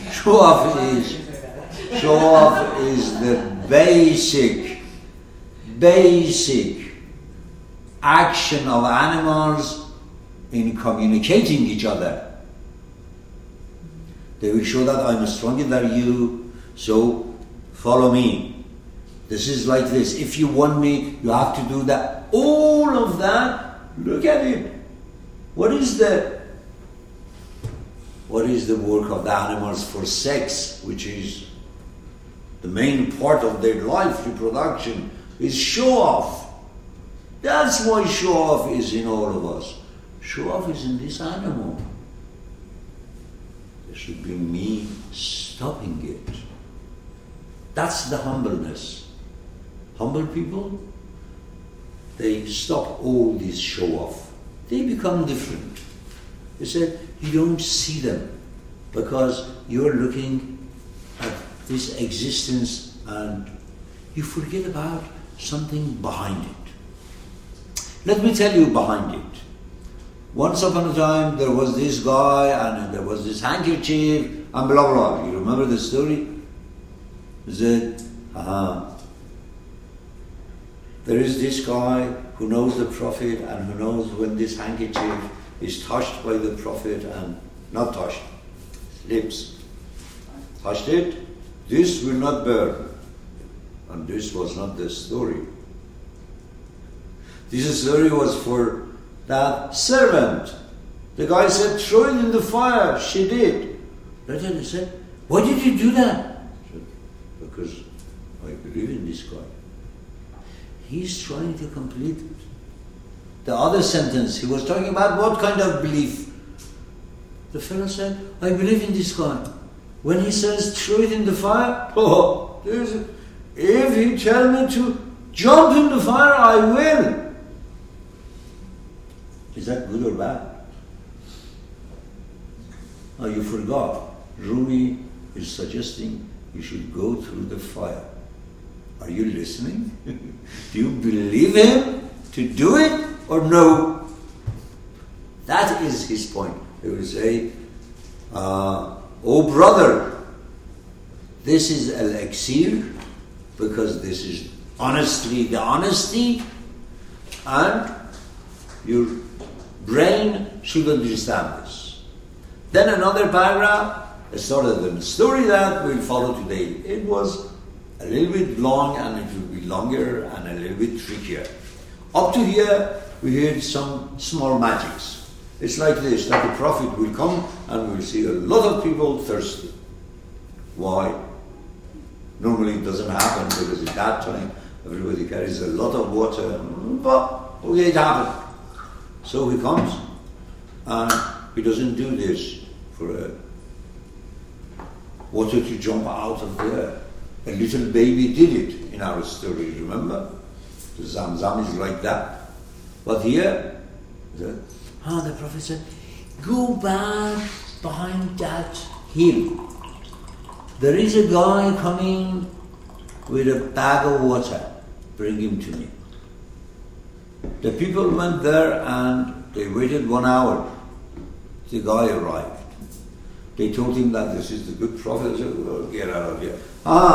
Show off is the basic action of animals in communicating each other. They will show that I'm stronger than you, so follow me. This is like this. If you want me, you have to do that. All of that, look at it. What is the work of the animals for sex, which is the main part of their life, reproduction, is show off. That's why show off is in all of us. Show off is in this animal. There should be me stopping it. That's the humbleness. Humble people, they stop all this show off. They become different. They said, you don't see them because you're looking at this existence and you forget about something behind it. Let me tell you behind it. Once upon a time there was this guy and there was this handkerchief and blah blah. You remember the story? He said, there is this guy who knows the Prophet and who knows when this handkerchief is touched by the Prophet and not touched. Lips. Touched it, this will not burn. And this was not the story. This story was for that servant. The guy said, throw it in the fire. She did. Later he said, why did you do that? She said, because I believe in this guy. He's trying to complete it. The other sentence, he was talking about what kind of belief. The fellow said, I believe in this guy. When he says, throw it in the fire, if he tells me to jump in the fire, I will. Is that good or bad? Oh, you forgot. Rumi is suggesting you should go through the fire. Are you listening? Do you believe him to do it or no? That is his point. He will say, oh brother, this is elixir because this is honestly the honesty and your brain should understand this. Then another paragraph started the story that we'll follow today. It was a little bit long and it will be longer and a little bit trickier. Up to here, we heard some small magics. It's like this, that the Prophet will come and we'll see a lot of people thirsty. Why? Normally it doesn't happen because at that time everybody carries a lot of water, but okay, it happened. So he comes and he doesn't do this for water to jump out of there. A little baby did it in our story, remember? The Zamzam is like that. But here, the Prophet said, go back behind that hill. There is a guy coming with a bag of water. Bring him to me. The people went there and they waited 1 hour. The guy arrived. They told him that this is the good Prophet. He said, oh, get out of here.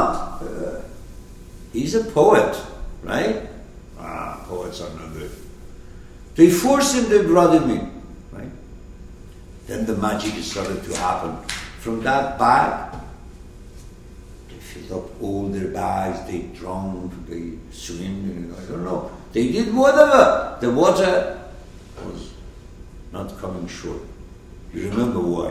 He's a poet, right? Poets are not good. They forced him, they brought him in, right? Then the magic started to happen. From that bag, they filled up all their bags, they drowned, they swim, I don't know. They did whatever. The water was not coming short. You remember why?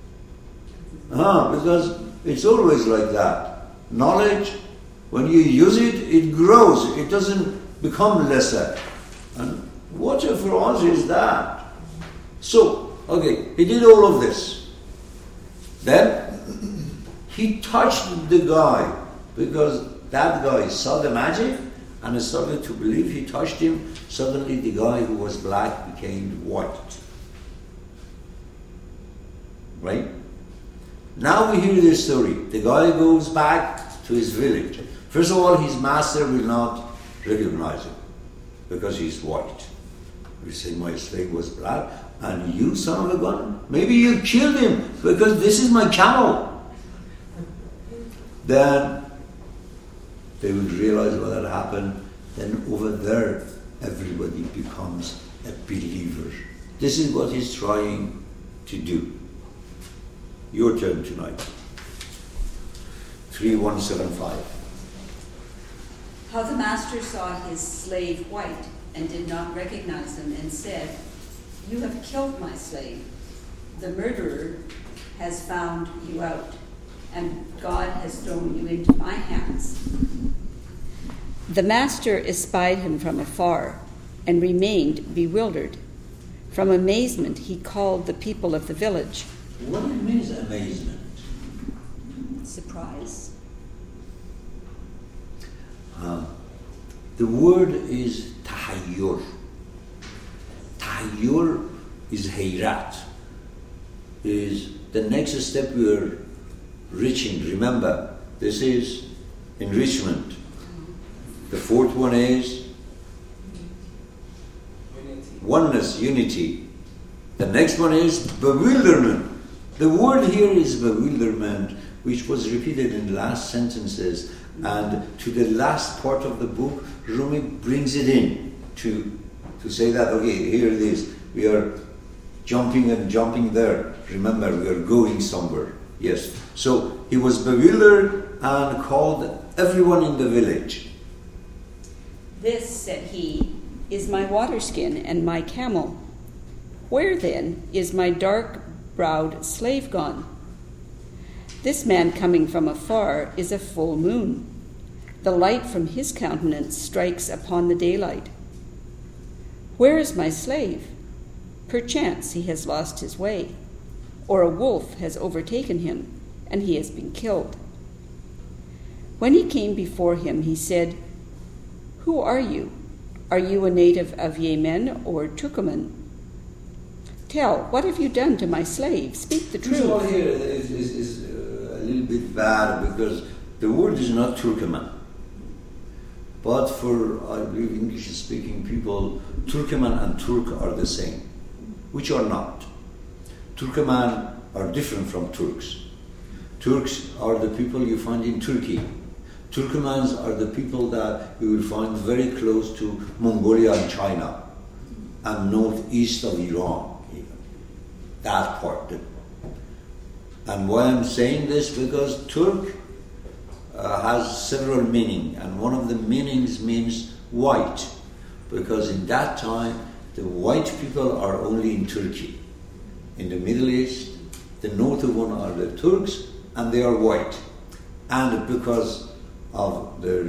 Because it's always like that. Knowledge, when you use it, it grows. It doesn't become lesser. And water for us is that. So, okay, he did all of this. Then, he touched the guy because that guy saw the magic and started to believe. He touched him. Suddenly the guy who was black became white. Right? Now we hear this story. The guy goes back to his village. First of all, his master will not recognize him because he's white. We say, my slave was black, and you, son of a gun, maybe you killed him because this is my camel. then they will realize what had happened. Then over there, everybody becomes a believer. This is what he's trying to do. Your turn tonight. 3175. How the master saw his slave white and did not recognize him and said, "You have killed my slave. The murderer has found you out, and God has thrown you into my hands." The master espied him from afar and remained bewildered. From amazement, he called the people of the village. What means amazement? Surprise. The word is tahayyur. Tahayyur is hayrat. Is the next step we are reaching. Remember, this is enrichment. The fourth one is oneness, unity. The next one is bewilderment. The word here is bewilderment, which was repeated in the last sentences. And to the last part of the book, Rumi brings it in to say that, okay, here it is. We are jumping and jumping there. Remember, we are going somewhere. Yes. So he was bewildered and called everyone in the village. "This," said he, "is my water skin and my camel. Where then is my dark-browed slave gone? This man coming from afar is a full moon. The light from his countenance strikes upon the daylight. Where is my slave? Perchance he has lost his way, or a wolf has overtaken him, and he has been killed." When he came before him, he said, "Who are you? Are you a native of Yemen or Turkoman? Tell, what have you done to my slave? Speak the truth." This one here is a little bit bad because the word is not Turkoman. But for, I believe, English-speaking people, Turkoman and Turk are the same, which are not. Turkoman are different from Turks. Turks are the people you find in Turkey. Turkomans are the people that you will find very close to Mongolia and China and northeast of Iran, even. That part. And why I'm saying this? Because Turk has several meanings, and one of the meanings means white, because in that time the white people are only in Turkey. In the Middle East, the northern one are the Turks, and they are white. And because of their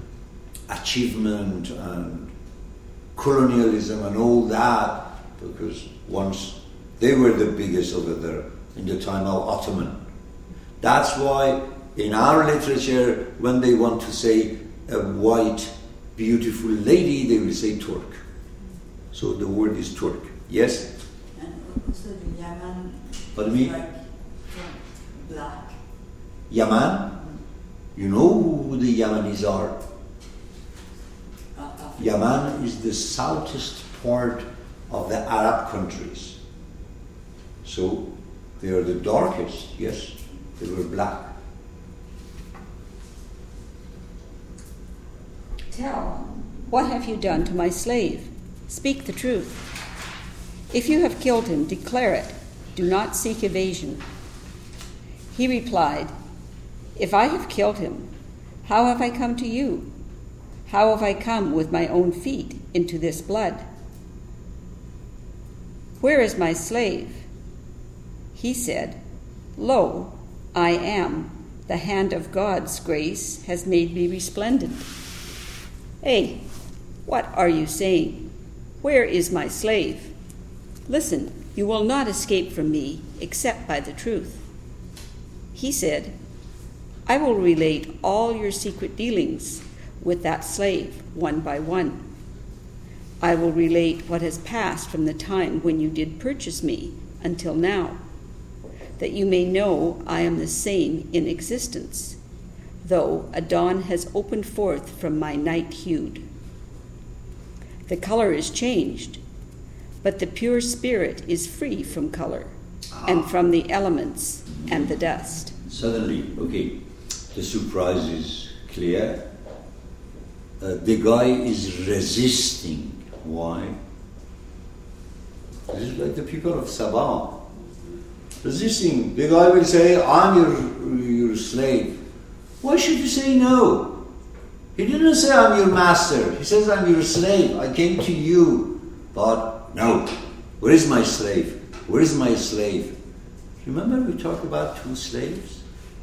achievement and colonialism and all that, because once they were the biggest over there in the time of Ottoman. That's why in our literature, when they want to say a white, beautiful lady, they will say Turk. So the word is Turk. Yes? And also the Yaman, Pardon me? like black. Yaman? You know who the Yamanis are? Yaman is the southeast part of the Arab countries. So they are the darkest, yes, they were black. "Tell, what have you done to my slave? Speak the truth. If you have killed him, declare it. Do not seek evasion." He replied, "If I have killed him, how have I come to you? How have I come with my own feet into this blood? Where is my slave?" He said, "Lo, I am. The hand of God's grace has made me resplendent." "Hey, what are you saying? Where is my slave? Listen, you will not escape from me except by the truth." He said, "I will relate all your secret dealings with that slave one by one. I will relate what has passed from the time when you did purchase me until now, that you may know I am the same in existence, though a dawn has opened forth from my night-hued. The color is changed, but the pure spirit is free from color and from the elements and the dust." Suddenly, okay. the surprise is clear. The guy is resisting. Why? This is like the people of Sabah. Resisting. The guy will say, I'm your slave. Why should you say no? He didn't say, I'm your master. He says, I'm your slave. I came to you. But no. Where is my slave? Where is my slave? Remember we talked about two slaves?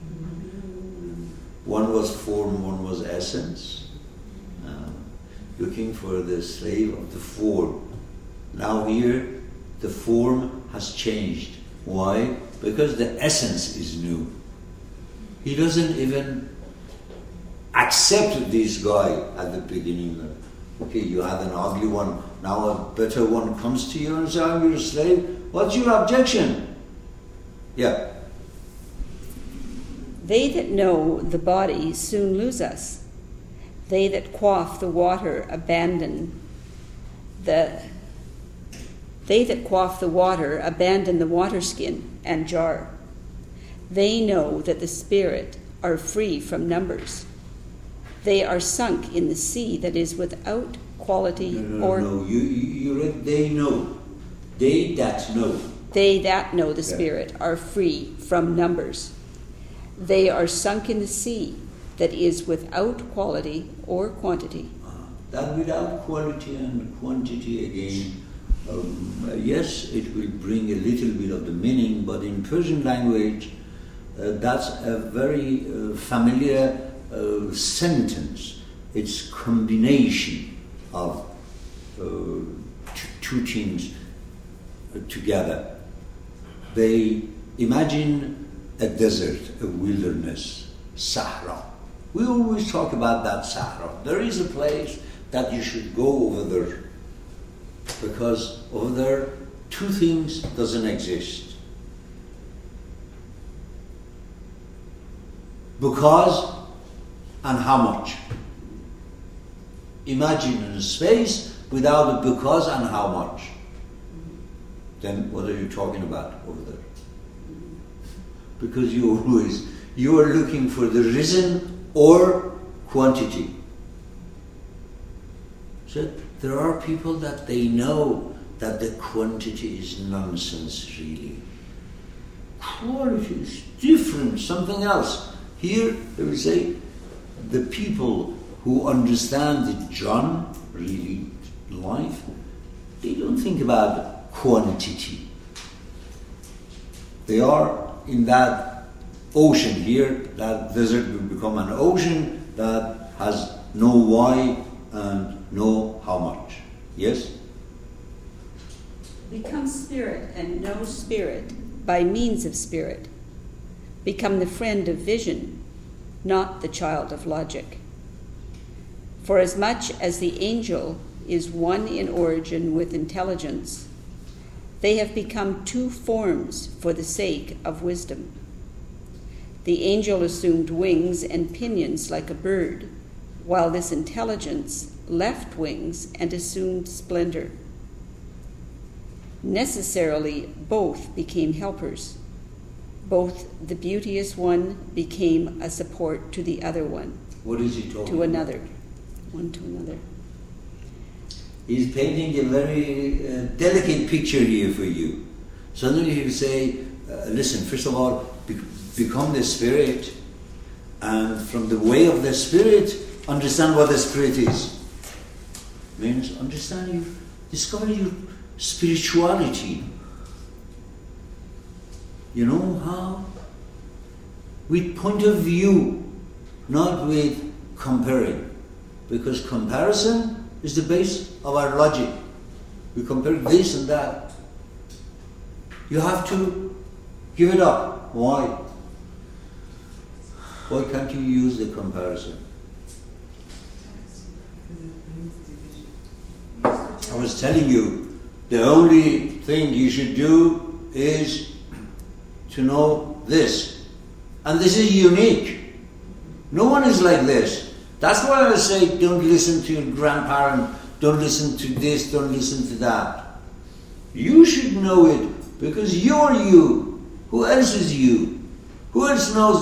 One was form, one was essence. Looking for the slave of the form. Now here, the form has changed. Why? Because the essence is new. He doesn't even accept this guy at the beginning. Okay, you had an ugly one, now a better one comes to you and says, I'm your slave. What's your objection? Yeah. They that know the body soon lose us. They that quaff the water abandon the water skin and jar. They know that the spirit are free from numbers. They are sunk in the sea that is without quality No. You read they know. They that know. They that know the spirit are free from numbers. They are sunk in the sea that is without quality or quantity. That without quality and quantity again, yes, it will bring a little bit of the meaning, but in Persian language, that's a very familiar sentence. It's combination of two things together. They imagine a desert, a wilderness, Sahara. We always talk about that Sahara. There is a place that you should go over there, because over there two things doesn't exist. Because and how much. Imagine in a space without a because and how much. Then what are you talking about over there? Because you are looking for the reason or quantity. So there are people that they know that the quantity is nonsense really. Quality is different, something else. Here they will say the people who understand the John really life, they don't think about quantity. They are in that ocean here, that desert will become an ocean that has no why and no how much. Yes? Become spirit and know spirit by means of spirit. Become the friend of vision, not the child of logic. For as much as the angel is one in origin with intelligence, they have become two forms for the sake of wisdom. The angel assumed wings and pinions like a bird, while this intelligence left wings and assumed splendor. Necessarily, both became helpers. Both the beauteous one became a support to the other one. What is he talking to another. about? One to another. He's painting a very delicate picture here for you. Suddenly he'll say, listen, first of all, become the spirit, and from the way of the spirit, understand what the spirit is. Means understand you, discover your spirituality. You know how? With point of view, not with comparing. Because comparison is the base of our logic. We compare this and that. You have to give it up. Why? Why can't you use the comparison? I was telling you, the only thing you should do is to know this. And this is unique. No one is like this. That's why I say don't listen to your grandparent, don't listen to this, don't listen to that. You should know it because you're you. Who else is you? Who else knows